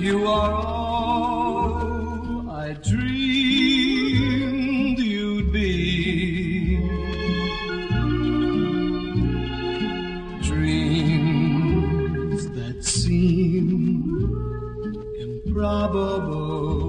You are all I dreamed you'd be. Dreams that seem improbable.